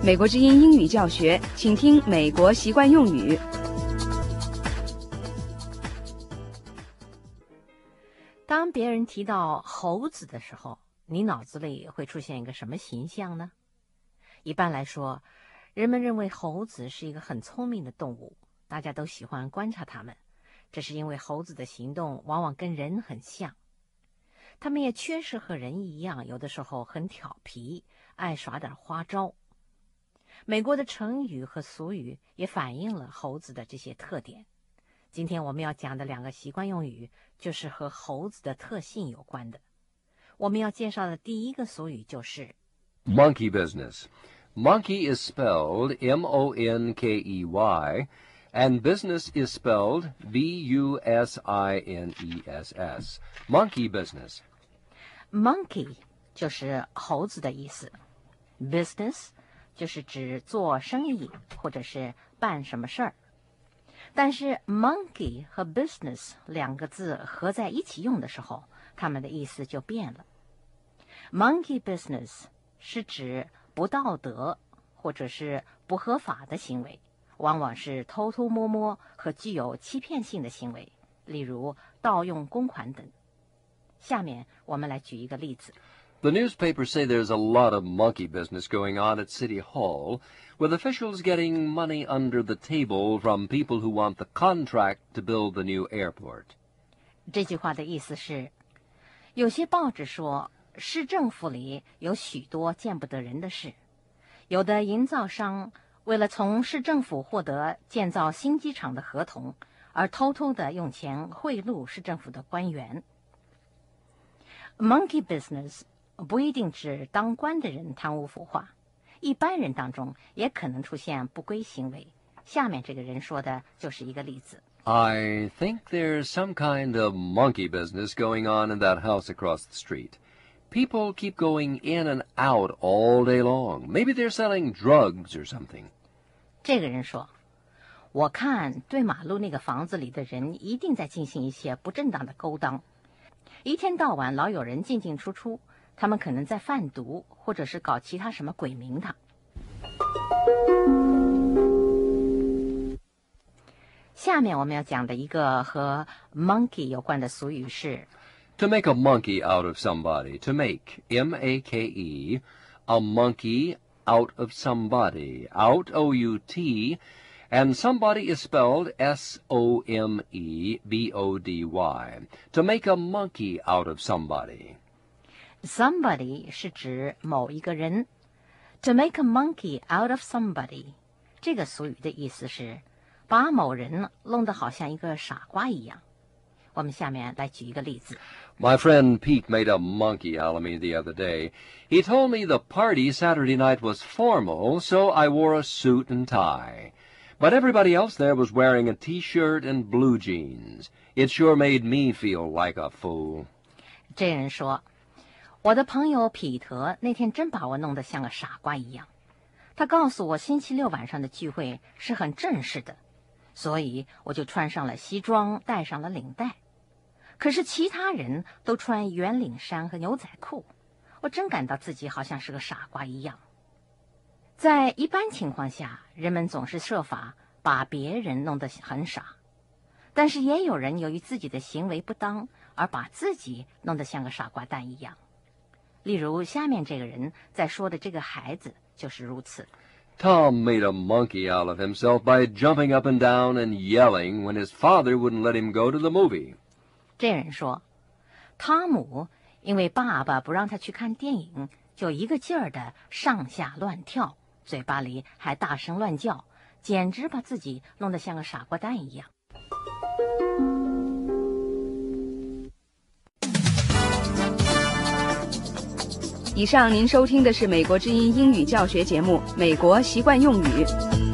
美国之音英语教学，请听美国习惯用语。 当别人提到猴子的时候，你脑子里会出现一个什么形象呢？一般来说，人们认为猴子是一个很聪明的动物，大家都喜欢观察它们，这是因为猴子的行动往往跟人很像。它们也确实和人一样，有的时候很调皮，爱耍点花招。美国的成语和俗语也反映了猴子的这些特点。今天我们要讲的2个习惯用语就是和猴子的特性有关的。我们要介绍的第一个俗语就是 Monkey business. Monkey is spelled M-O-N-K-E-Y, and business is spelled B-U-S-I-N-E-S-S. Monkey business. Monkey 就是猴子的意思， Business 就是指做生意或者是办什么事儿。但是 monkey 和 business 2个字合在一起用的时候，它们的意思就变了。Monkey business 是指不道德或者是不合法的行为，往往是偷偷摸摸和具有欺骗性的行为，例如盗用公款等。下面我们来举一个例子。 The newspapers say there's a lot of monkey business going on at City Hall, with officials getting money under the table from people who want the contract to build the new airport. 这句话的意思是，有些报纸说市政府里有许多见不得人的事，有的营造商为了从市政府获得建造新机场的合同，而偷偷的用钱贿赂市政府的官员。Monkey business 不一定指当官的人贪污腐化，一般人当中也可能出现不规行为。下面这个人说的就是一个例子。 I think there's some kind of monkey business going on in that house across the street. People keep going in and out all day long. Maybe they're selling drugs or something. 这个人说，我看对马路那个房子里的人一定在进行一些不正当的勾当，一天到晚老有人进进出出，他们可能在贩毒，或者是搞其他什么鬼名堂。下面我们要讲的一个和 monkey 有关的俗语是 To make a monkey out of somebody. To make, M-A-K-E, a monkey out of somebody. Out, O-U-T, and somebody is spelled S-O-M-E-B-O-D-Y. To make a monkey out of somebody. somebody 是指某一个人， To make a monkey out of somebody 这个俗语的意思是把某人弄得好像一个傻瓜一样。我们下面来举一个例子。 My friend Pete made a monkey out of me the other day. He told me the party Saturday night was formal, so I wore a suit and tie. But everybody else there was wearing a T-shirt and blue jeans. It sure made me feel like a fool. 这人说，我的朋友彼得那天真把我弄得像个傻瓜一样。他告诉我星期六晚上的聚会是很正式的，所以我就穿上了西装，戴上了领带。可是其他人都穿圆领衫和牛仔裤，我真感到自己好像是个傻瓜一样。在一般情况下，人们总是设法把别人弄得很傻，但是也有人由于自己的行为不当而把自己弄得像个傻瓜蛋一样。例如下面这个人在说的这个孩子就是如此。 Tom made a monkey out of himself by jumping up and down and yelling when his father wouldn't let him go to the movie. 这人说，汤姆因为爸爸不让他去看电影，就一个劲儿的上下乱跳，嘴巴里还大声乱叫，简直把自己弄得像个傻瓜蛋一样。 以上您收听的是美国之音英语教学节目《美国习惯用语》。